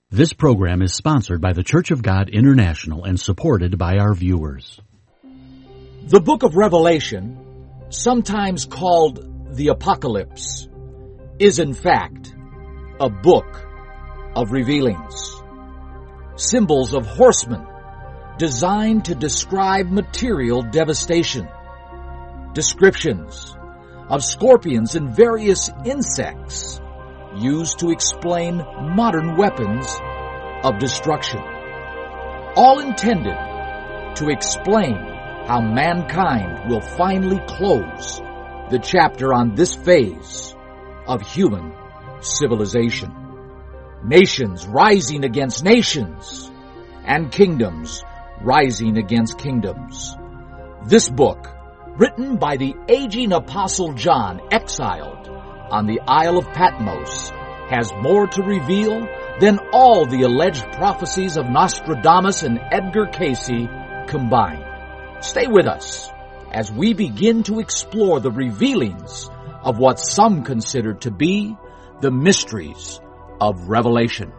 This program is sponsored by the Church of God International and supported by our viewers. The book of Revelation, sometimes called the Apocalypse, is in fact a book of revealings. Symbols of horsemen designed to describe material devastation. Descriptions of scorpions and various insects used to explain modern weapons of destruction. All intended to explain how mankind will finally close the chapter on this phase of human civilization. Nations rising against nations, and kingdoms rising against kingdoms. This book, written by the aging Apostle John, exiled on the Isle of Patmos, has more to reveal than all the alleged prophecies of Nostradamus and Edgar Cayce combined. Stay with us as we begin to explore the revealings of what some consider to be the mysteries of Revelation.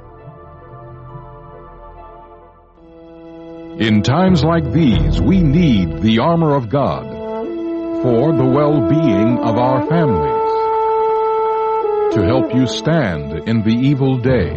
In times like these, we need the armor of God for the well-being of our families, to help you stand in the evil day.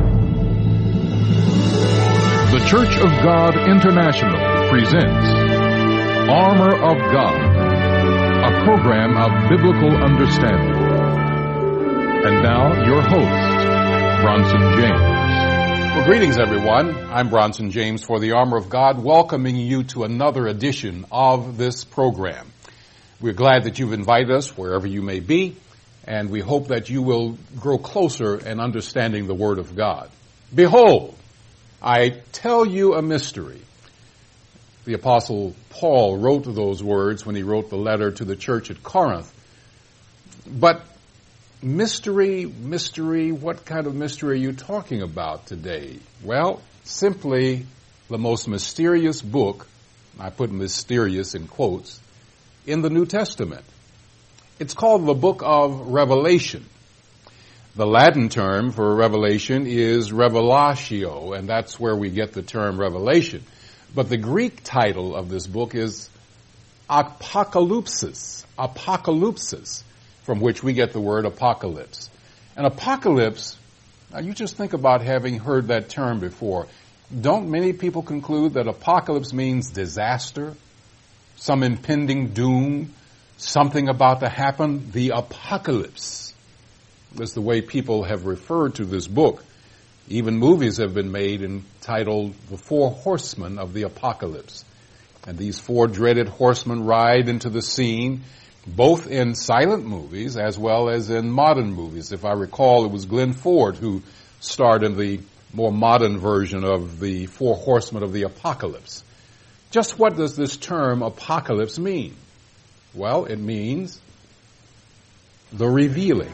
The Church of God International presents Armor of God, a program of biblical understanding. And now, your host, Bronson James. Well, greetings, everyone. I'm Bronson James for the Armor of God, welcoming you to another edition of this program. We're glad that you've invited us wherever you may be, and we hope that you will grow closer in understanding the Word of God. Behold, I tell you a mystery. The Apostle Paul wrote those words when he wrote the letter to the church at Corinth. But mystery, what kind of mystery are you talking about today? Well, simply the most mysterious book, I put mysterious in quotes, in the New Testament. It's called the book of Revelation. The Latin term for revelation is revelatio, and that's where we get the term revelation. But the Greek title of this book is apocalypsis, from which we get the word apocalypse. And apocalypse, now you just think about having heard that term before. Don't many people conclude that apocalypse means disaster, some impending doom, something about to happen? The apocalypse is the way people have referred to this book. Even movies have been made entitled The Four Horsemen of the Apocalypse. And these four dreaded horsemen ride into the scene, both in silent movies as well as in modern movies. If I recall, it was Glenn Ford who starred in the more modern version of The Four Horsemen of the Apocalypse. Just what does this term apocalypse mean? Well, it means the revealing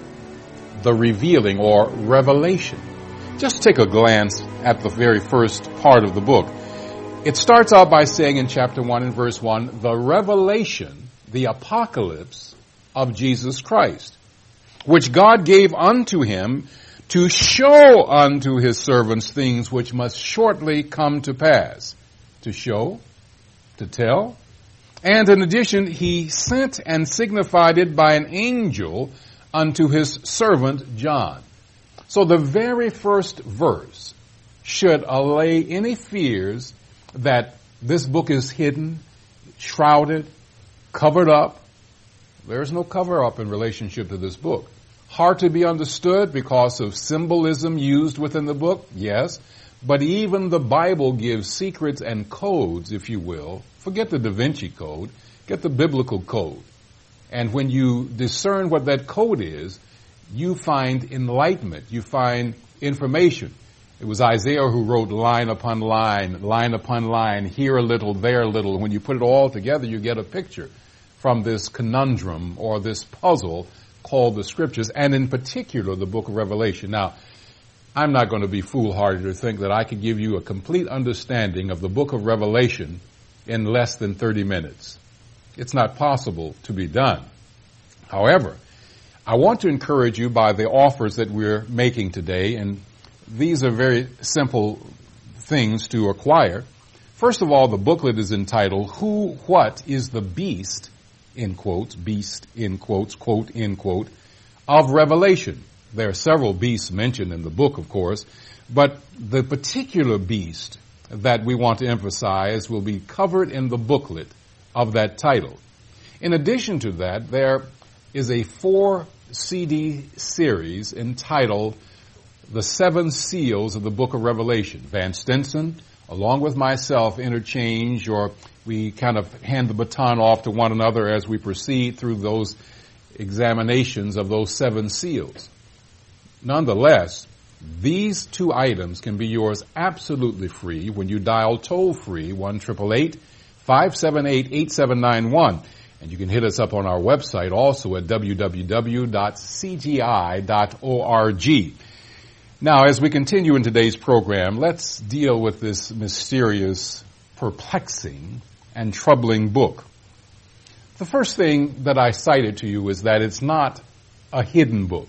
or revelation. Just take a glance at the very first part of the book. It starts out by saying in chapter 1 and verse 1, the revelation, the apocalypse of Jesus Christ, which God gave unto him to show unto his servants things which must shortly come to pass. To show, to tell. And in addition, he sent and signified it by an angel unto his servant John. So the very first verse should allay any fears that this book is hidden, shrouded, covered up. There's no cover-up in relationship to this book. Hard to be understood because of symbolism used within the book, yes. But even the Bible gives secrets and codes, if you will. Forget the Da Vinci Code. Get the biblical code. And when you discern what that code is, you find enlightenment. You find information. It was Isaiah who wrote line upon line, here a little, there a little. When you put it all together, you get a picture from this conundrum or this puzzle called the Scriptures, and in particular, the book of Revelation. Now, I'm not going to be foolhardy to think that I could give you a complete understanding of the book of Revelation in less than 30 minutes. It's not possible to be done. However, I want to encourage you by the offers that we're making today, and these are very simple things to acquire. First of all, the booklet is entitled, Who, What is the Beast, in quotes, beast, in quotes, quote, in quote, of Revelation. There are several beasts mentioned in the book, of course, but the particular beast that we want to emphasize will be covered in the booklet of that title. In addition to that, there is a 4-CD series entitled The Seven Seals of the Book of Revelation. Van Stinson, along with myself, interchange, or we kind of hand the baton off to one another as we proceed through those examinations of those 7 seals. Nonetheless, these 2 items can be yours absolutely free when you dial toll-free 1-888-578-8791. And you can hit us up on our website also at www.cgi.org. Now, as we continue in today's program, let's deal with this mysterious, perplexing, and troubling book. The first thing that I cited to you is that it's not a hidden book.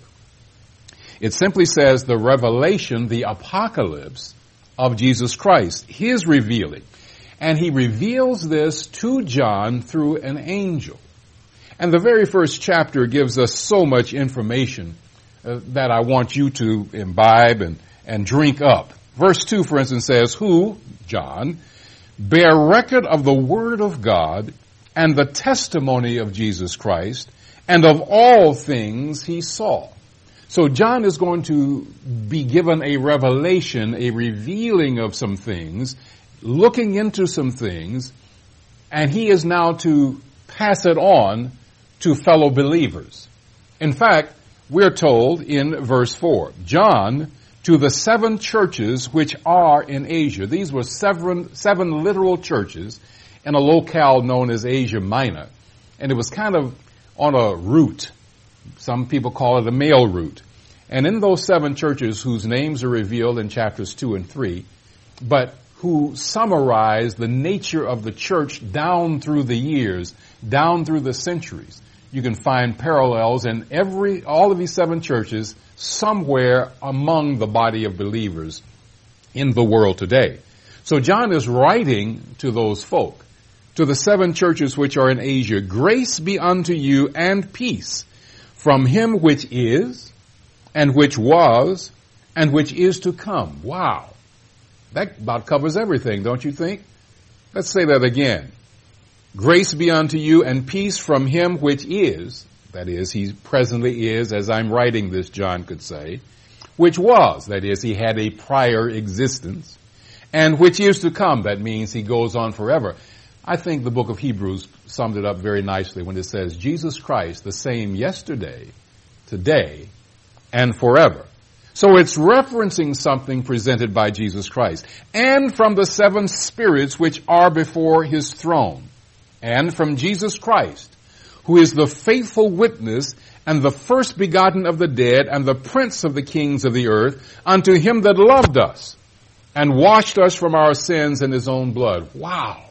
It simply says the revelation, the apocalypse of Jesus Christ, his revealing. And he reveals this to John through an angel. And the very first chapter gives us so much information that I want you to imbibe and drink up. Verse 2, for instance, says, Who, John, bear record of the word of God and the testimony of Jesus Christ and of all things he saw. So John is going to be given a revelation, a revealing of some things, looking into some things, and he is now to pass it on to fellow believers. In fact, we're told in verse 4, John, to the 7 churches which are in Asia. These were seven literal churches in a locale known as Asia Minor. And it was kind of on a route. Some people call it a mail route. And in those 7 churches whose names are revealed in chapters 2 and 3, but who summarize the nature of the church down through the years, down through the centuries. You can find parallels in all of these 7 churches somewhere among the body of believers in the world today. So John is writing to those folk, to the 7 churches which are in Asia, grace be unto you and peace from him which is, and which was, and which is to come. Wow. That about covers everything, don't you think? Let's say that again. Grace be unto you and peace from him which is, that is, he presently is, as I'm writing this, John could say, which was, that is, he had a prior existence, and which is to come, that means he goes on forever. I think the book of Hebrews summed it up very nicely when it says, Jesus Christ, the same yesterday, today, and forever. So it's referencing something presented by Jesus Christ. And from the 7 spirits which are before his throne. And from Jesus Christ, who is the faithful witness and the first begotten of the dead and the prince of the kings of the earth, unto him that loved us and washed us from our sins in his own blood. Wow.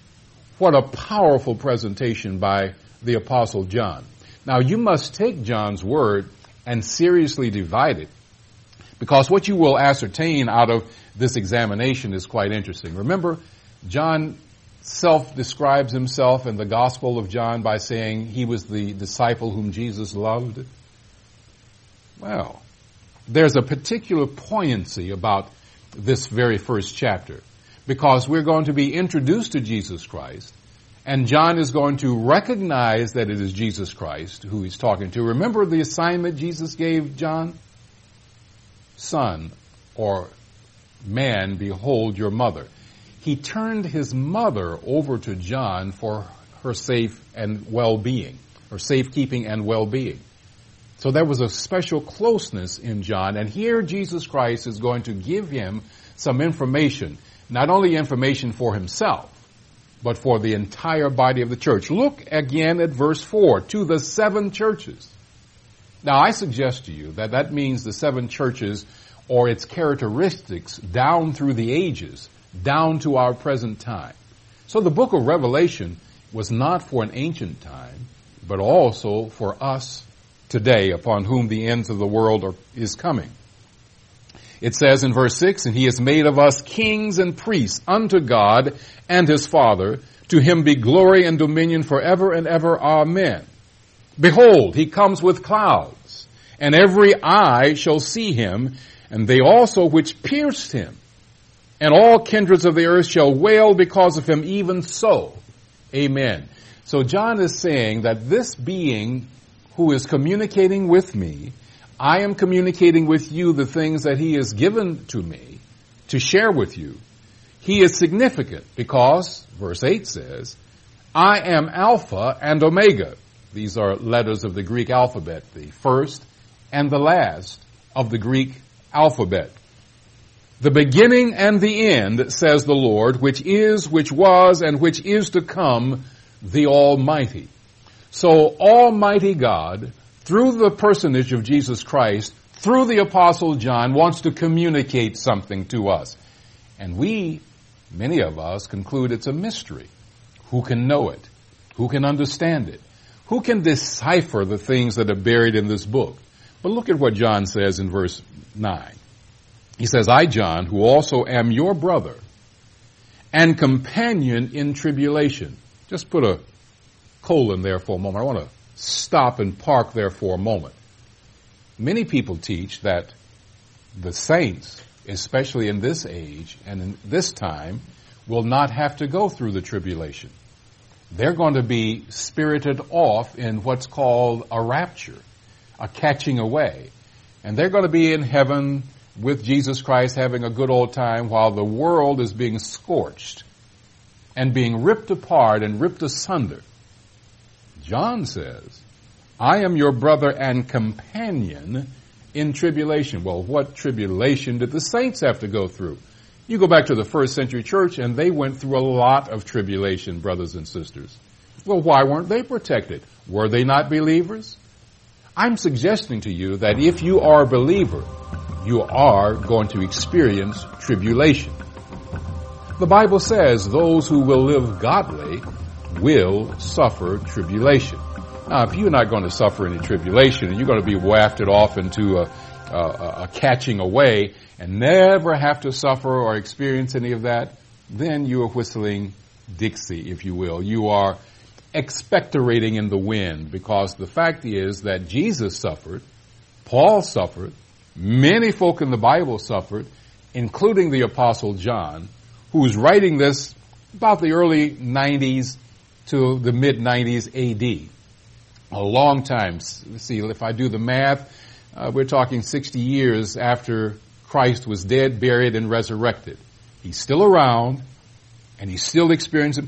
What a powerful presentation by the Apostle John. Now you must take John's word and seriously divide it, because what you will ascertain out of this examination is quite interesting. Remember, John self-describes himself in the Gospel of John by saying he was the disciple whom Jesus loved. Well, there's a particular poignancy about this very first chapter, because we're going to be introduced to Jesus Christ, and John is going to recognize that it is Jesus Christ who he's talking to. Remember the assignment Jesus gave John? Son, or man, behold your mother. He turned his mother over to John for her safe and well-being, or safekeeping and well-being. So there was a special closeness in John, and here Jesus Christ is going to give him some information, not only information for himself, but for the entire body of the church. Look again at verse 4, to the 7 churches. Now, I suggest to you that that means the 7 churches or its characteristics down through the ages, down to our present time. So the book of Revelation was not for an ancient time, but also for us today, upon whom the ends of the world is coming. It says in verse 6, and he has made of us kings and priests unto God and his Father. To him be glory and dominion forever and ever. Amen. Behold, he comes with clouds, and every eye shall see him, and they also which pierced him. And all kindreds of the earth shall wail because of him, even so. Amen. So John is saying that this being who is communicating with me, I am communicating with you the things that he has given to me to share with you. He is significant because, verse 8 says, I am Alpha and Omega. These are letters of the Greek alphabet, the first and the last of the Greek alphabet. The beginning and the end, says the Lord, which is, which was, and which is to come, the Almighty. So Almighty God, through the personage of Jesus Christ, through the Apostle John, wants to communicate something to us. And we, many of us, conclude it's a mystery. Who can know it? Who can understand it? Who can decipher the things that are buried in this book? But look at what John says in verse 9. He says, I, John, who also am your brother and companion in tribulation. Just put a colon there for a moment. I want to stop and park there for a moment. Many people teach that the saints, especially in this age and in this time, will not have to go through the tribulation. They're going to be spirited off in what's called a rapture, a catching away. And they're going to be in heaven with Jesus Christ having a good old time while the world is being scorched and being ripped apart and ripped asunder. John says, I am your brother and companion in tribulation. Well, what tribulation did the saints have to go through? You go back to the first century church and they went through a lot of tribulation, brothers and sisters. Well, why weren't they protected? Were they not believers? I'm suggesting to you that if you are a believer, you are going to experience tribulation. The Bible says those who will live godly will suffer tribulation. Now, if you're not going to suffer any tribulation and you're going to be wafted off into a catching away and never have to suffer or experience any of that, then you are whistling Dixie, if you will. You are expectorating in the wind, because the fact is that Jesus suffered, Paul suffered, many folk in the Bible suffered, including the Apostle John, who was writing this about the early 90s to the mid-90s AD. A long time. See, if I do the math, we're talking 60 years after Christ was dead, buried, and resurrected. He's still around, and he's still experiencing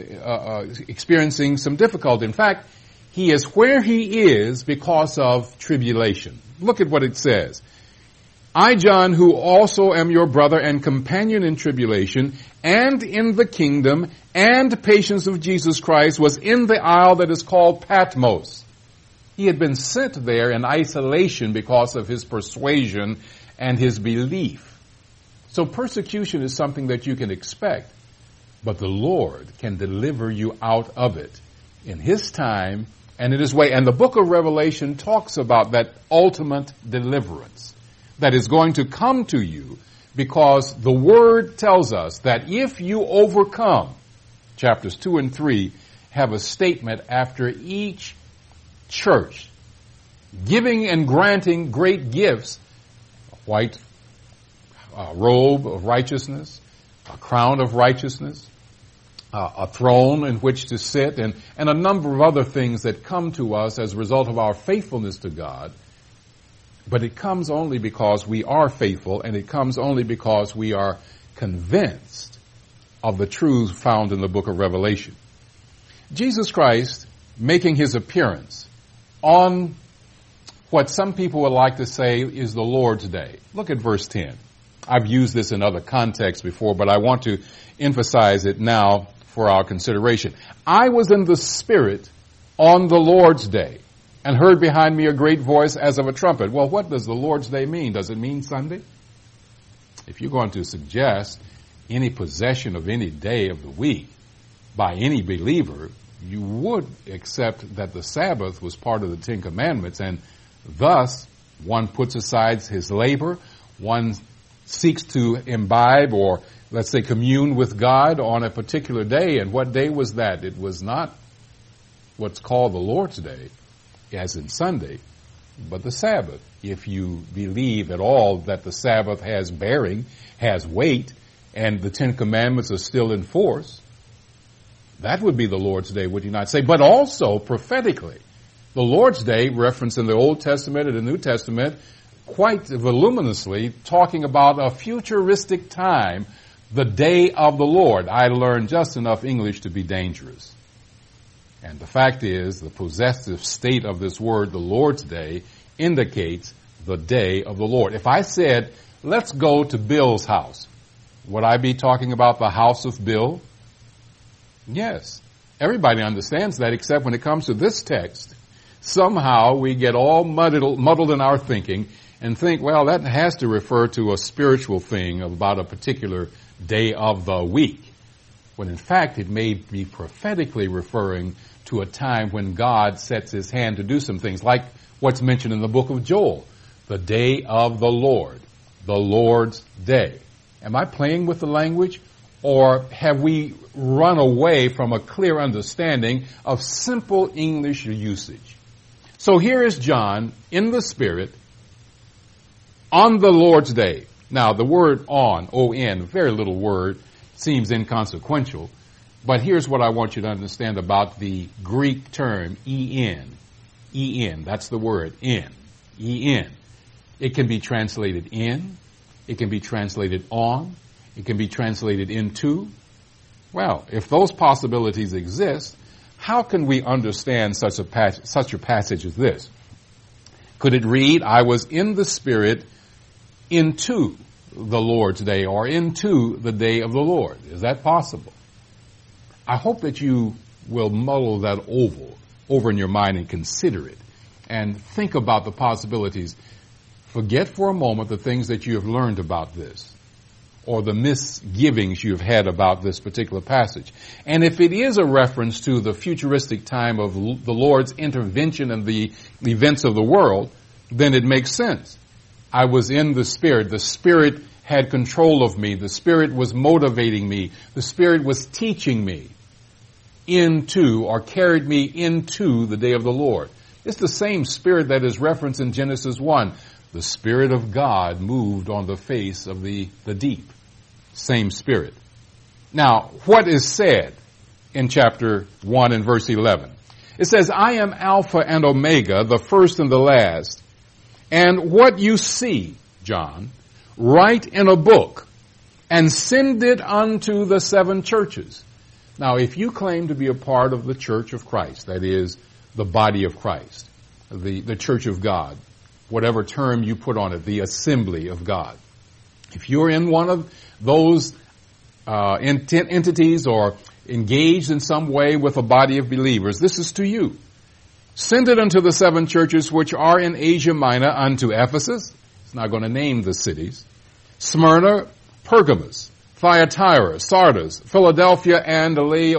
some difficulty. In fact, he is where he is because of tribulation. Look at what it says. I, John, who also am your brother and companion in tribulation and in the kingdom and patience of Jesus Christ, was in the isle that is called Patmos. He had been sent there in isolation because of his persuasion and his belief. So persecution is something that you can expect, but the Lord can deliver you out of it in his time and in his way. And the book of Revelation talks about that ultimate deliverance that is going to come to you, because the Word tells us that if you overcome, chapters 2 and 3 have a statement after each church, giving and granting great gifts, a white robe of righteousness, a crown of righteousness, a throne in which to sit, and a number of other things that come to us as a result of our faithfulness to God. But it comes only because we are faithful, and it comes only because we are convinced of the truths found in the book of Revelation. Jesus Christ making his appearance on what some people would like to say is the Lord's Day. Look at verse 10. I've used this in other contexts before, but I want to emphasize it now for our consideration. I was in the Spirit on the Lord's Day, and heard behind me a great voice as of a trumpet. Well, what does the Lord's Day mean? Does it mean Sunday? If you're going to suggest any possession of any day of the week by any believer, you would accept that the Sabbath was part of the Ten Commandments, and thus one puts aside his labor, one seeks to imbibe or, let's say, commune with God on a particular day. And what day was that? It was not what's called the Lord's Day, as in Sunday, but the Sabbath. If you believe at all that the Sabbath has bearing, has weight, and the Ten Commandments are still in force, that would be the Lord's Day, would you not say? But also, prophetically, the Lord's Day, referenced in the Old Testament and the New Testament, quite voluminously, talking about a futuristic time, the day of the Lord. I learned just enough English to be dangerous. And the fact is, the possessive state of this word, the Lord's Day, indicates the day of the Lord. If I said, let's go to Bill's house, would I be talking about the house of Bill? Yes. Everybody understands that, except when it comes to this text, somehow we get all muddled in our thinking and think, well, that has to refer to a spiritual thing about a particular day of the week. When in fact it may be prophetically referring to a time when God sets his hand to do some things, like what's mentioned in the book of Joel, the day of the Lord, the Lord's day. Am I playing with the language? Or have we run away from a clear understanding of simple English usage? So here is John in the Spirit on the Lord's day. Now, the word on, O-N, very little word, seems inconsequential. But here's what I want you to understand about the Greek term E-N. E-N, that's the word, in. E-N. It can be translated in. It can be translated on. It can be translated into. Well, if those possibilities exist, how can we understand such a passage as this? Could it read, I was in the Spirit into the Lord's day, or into the day of the Lord? Is that possible? I hope that you will mull that over in your mind and consider it and think about the possibilities. Forget for a moment the things that you have learned about this, or the misgivings you've had about this particular passage. And if it is a reference to the futuristic time of the Lord's intervention in the events of the world, then it makes sense. I was in the Spirit. The Spirit had control of me. The Spirit was motivating me. The Spirit was teaching me into, or carried me into the day of the Lord. It's the same Spirit that is referenced in Genesis 1. The Spirit of God moved on the face of the deep. Same Spirit. Now, what is said in chapter 1 and verse 11? It says, I am Alpha and Omega, the first and the last. And what you see, John, write in a book and send it unto the 7 churches. Now, if you claim to be a part of the church of Christ, that is, the body of Christ, the church of God, whatever term you put on it, the assembly of God. If you're in one of those entities or engaged in some way with a body of believers, this is to you. Send it unto the 7 churches which are in Asia Minor, unto Ephesus. It's not going to name the cities. Smyrna, Pergamos, Thyatira, Sardis, Philadelphia, and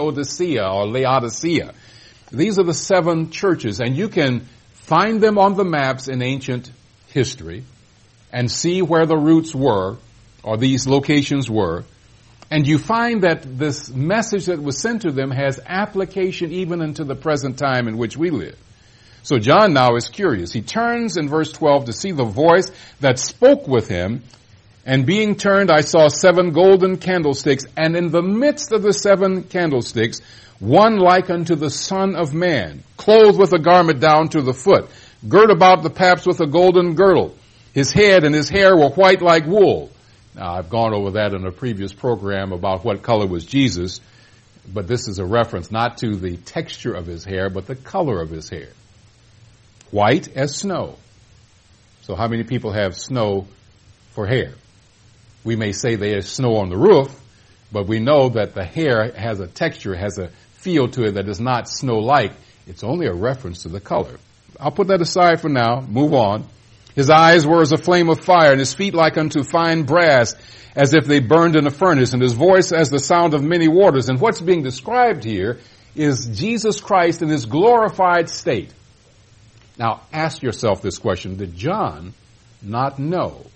Laodicea. These are the 7 churches, and you can find them on the maps in ancient history and see where the roots were, or these locations were. And you find that this message that was sent to them has application even into the present time in which we live. So John now is curious. He turns in verse 12 to see the voice that spoke with him. And being turned, I saw 7 golden candlesticks, and in the midst of the 7 candlesticks, one like unto the Son of Man, clothed with a garment down to the foot, girt about the paps with a golden girdle. His head and his hair were white like wool. Now, I've gone over that in a previous program about what color was Jesus, but this is a reference not to the texture of his hair, but the color of his hair. White as snow. So how many people have snow for hair? We may say there's snow on the roof, but we know that the hair has a texture, has a feel to it that is not snow-like. It's only a reference to the color. I'll put that aside for now. Move on. His eyes were as a flame of fire, and his feet like unto fine brass, as if they burned in a furnace, and his voice as the sound of many waters. And what's being described here is Jesus Christ in his glorified state. Now, ask yourself this question. Did John not know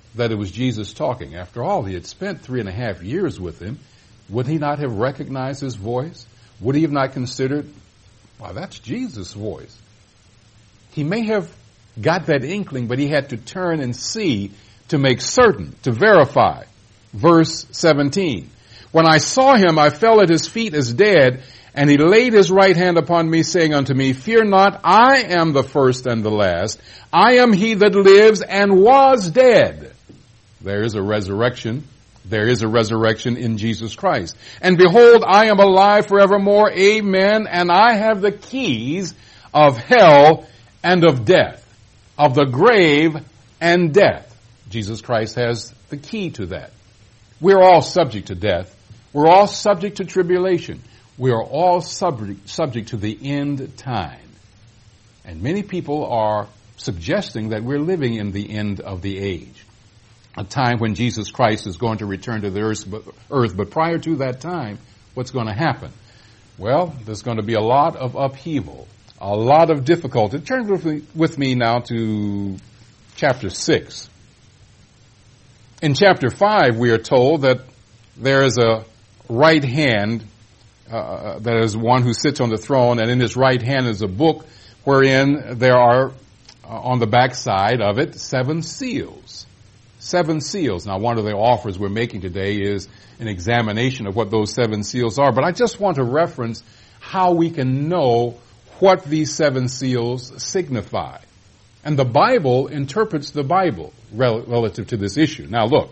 that it was Jesus talking. After all, he had spent 3.5 years with him. Would he not have recognized his voice? Would he have not considered, wow, that's Jesus' voice? He may have got that inkling, but he had to turn and see to make certain, to verify. Verse 17. When I saw him, I fell at his feet as dead, and he laid his right hand upon me, saying unto me, Fear not, I am the first and the last. I am he that lives and was dead. There is a resurrection. There is a resurrection in Jesus Christ. And behold, I am alive forevermore. Amen. And I have the keys of hell and of death, of the grave and death. Jesus Christ has the key to that. We're all subject to death. We're all subject to tribulation. We are all subject to the end time. And many people are suggesting that we're living in the end of the age, a time when Jesus Christ is going to return to the earth. But prior to that time, what's going to happen? Well, there's going to be a lot of upheaval, a lot of difficulty. Turn with me now to chapter 6. In chapter 5, we are told that there is a right hand, there is one who sits on the throne, and in his right hand is a book wherein there are, on the backside of it, 7 seals. 7 seals. Now, one of the offers we're making today is an examination of what those 7 seals are, but I just want to reference how we can know what these 7 seals signify. And the Bible interprets the Bible relative to this issue. Now, look.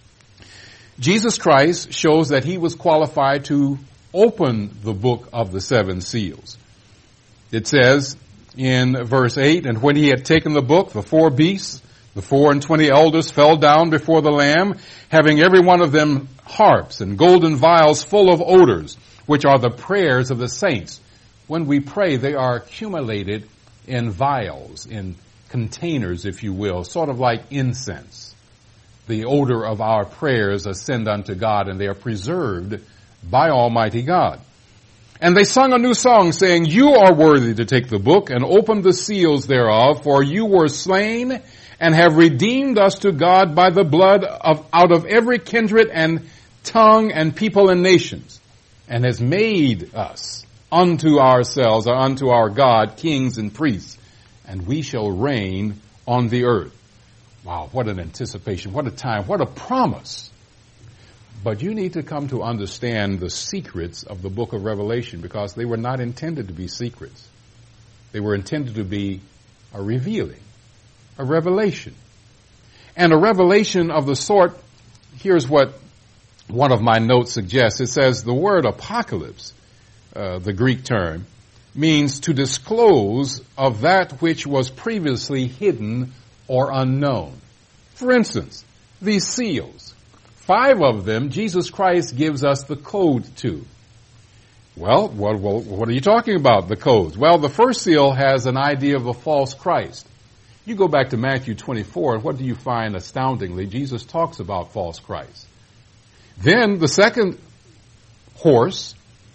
Jesus Christ shows that he was qualified to open the book of the 7 seals. It says in verse 8, And when he had taken the book, the 4 beasts, the 24 elders fell down before the Lamb, having every one of them harps and golden vials full of odors, which are the prayers of the saints. When we pray, they are accumulated in vials, in containers, if you will, sort of like incense. The odor of our prayers ascend unto God, and they are preserved by Almighty God. And they sung a new song, saying, You are worthy to take the book and open the seals thereof, for you were slain and have redeemed us to God by the blood out of every kindred and tongue and people and nations, and has made us unto ourselves or unto our God kings and priests, and we shall reign on the earth. Wow, what an anticipation, what a time, what a promise. But you need to come to understand the secrets of the book of Revelation, because they were not intended to be secrets. They were intended to be a revealing, a revelation. And a revelation of the sort, here's what one of my notes suggests. It says the word apocalypse, the Greek term, means to disclose of that which was previously hidden or unknown. For instance, these seals, 5 of them, Jesus Christ gives us the code to. Well, what are you talking about, the codes? Well, the first seal has an idea of a false Christ. You go back to Matthew 24, and what do you find astoundingly? Jesus talks about false Christ. Then the second horse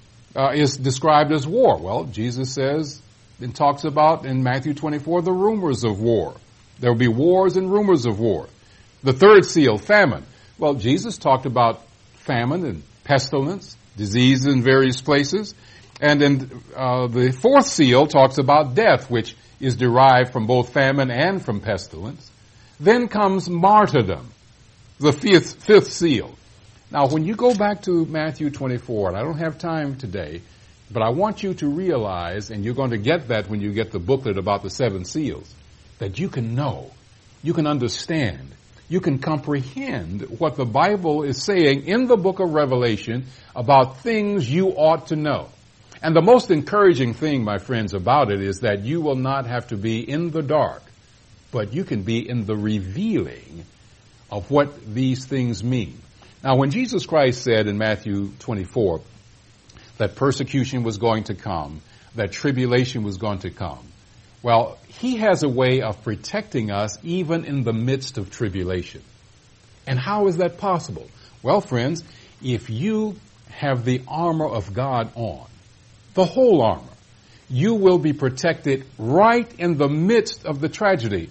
is described as war. Well, Jesus says and talks about in Matthew 24 the rumors of war. There will be wars and rumors of war. The third seal, famine. Well, Jesus talked about famine and pestilence, disease in various places. And then the fourth seal talks about death, which is derived from both famine and from pestilence. Then comes martyrdom, the fifth seal. Now, when you go back to Matthew 24, and I don't have time today, but I want you to realize, and you're going to get that when you get the booklet about the 7 seals, that you can know, you can understand, you can comprehend what the Bible is saying in the book of Revelation about things you ought to know. And the most encouraging thing, my friends, about it is that you will not have to be in the dark, but you can be in the revealing of what these things mean. Now, when Jesus Christ said in Matthew 24 that persecution was going to come, that tribulation was going to come, well, he has a way of protecting us even in the midst of tribulation. And how is that possible? Well, friends, if you have the armor of God on, the whole armor, you will be protected right in the midst of the tragedy.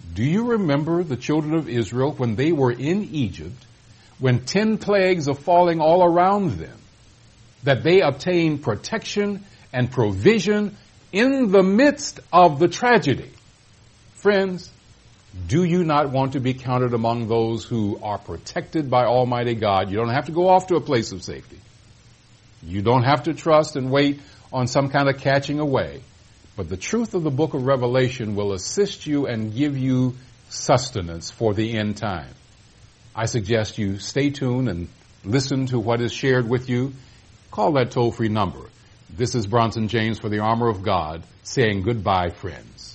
Do you remember the children of Israel when they were in Egypt, when 10 plagues are falling all around them, that they obtained protection and provision in the midst of the tragedy? Friends, do you not want to be counted among those who are protected by Almighty God? You don't have to go off to a place of safety. You don't have to trust and wait on some kind of catching away. But the truth of the book of Revelation will assist you and give you sustenance for the end time. I suggest you stay tuned and listen to what is shared with you. Call that toll-free number. This is Bronson James for the Armor of God, saying goodbye, friends.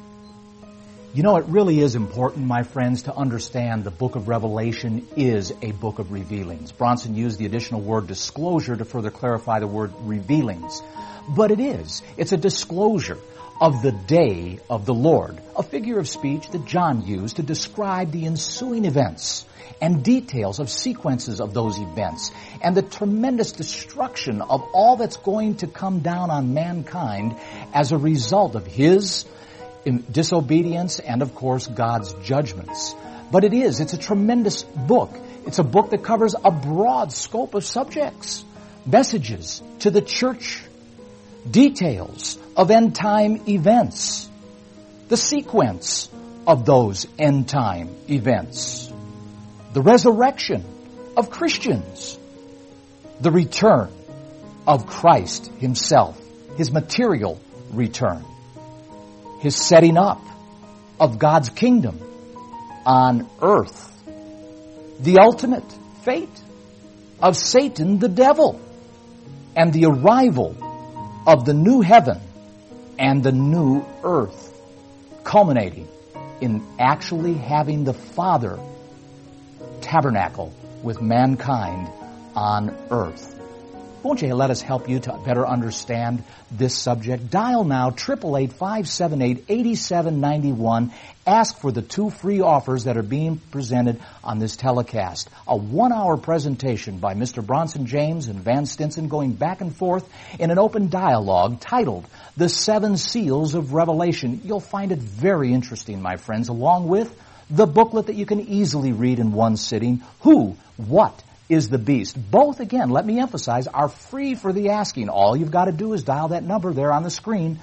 You know, it really is important, my friends, to understand the book of Revelation is a book of revealings. Bronson used the additional word disclosure to further clarify the word revealings. But it is. It's a disclosure of the day of the Lord, a figure of speech that John used to describe the ensuing events and details of sequences of those events and the tremendous destruction of all that's going to come down on mankind as a result of his disobedience and, of course, God's judgments. But it's a tremendous book. It's a book that covers a broad scope of subjects, messages to the church, details of end-time events, the sequence of those end-time events, the resurrection of Christians, the return of Christ himself, his material return, his setting up of God's kingdom on earth, the ultimate fate of Satan the devil, and the arrival of the new heaven and the new earth, culminating in actually having the Father tabernacle with mankind on earth. Won't you let us help you to better understand this subject? Dial now 888-578-8791. Ask for the 2 free offers that are being presented on this telecast. A 1-hour presentation by Mr. Bronson James and Van Stinson going back and forth in an open dialogue titled The 7 Seals of Revelation. You'll find it very interesting, my friends, along with the booklet that you can easily read in one sitting, Who, What is the Beast. Both, again, let me emphasize, are free for the asking. All you've got to do is dial that number there on the screen,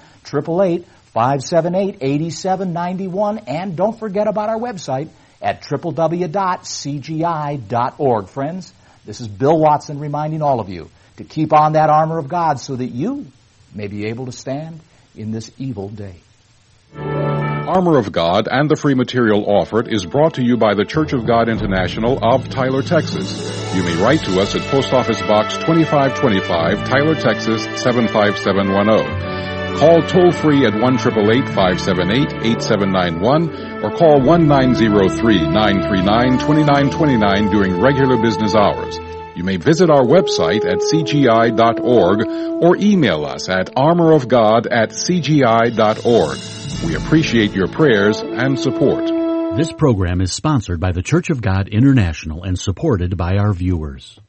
888-578-8791, and don't forget about our website at www.cgi.org. Friends, this is Bill Watson reminding all of you to keep on that armor of God so that you may be able to stand in this evil day. Armor of God and the free material offered is brought to you by the Church of God International of Tyler, Texas. You may write to us at Post Office Box 2525, Tyler, Texas 75710. Call toll-free at 1-888-578-8791 or call 1-903-939-2929 during regular business hours. You may visit our website at cgi.org or email us at armorofgod@cgi.org. We appreciate your prayers and support. This program is sponsored by the Church of God International and supported by our viewers.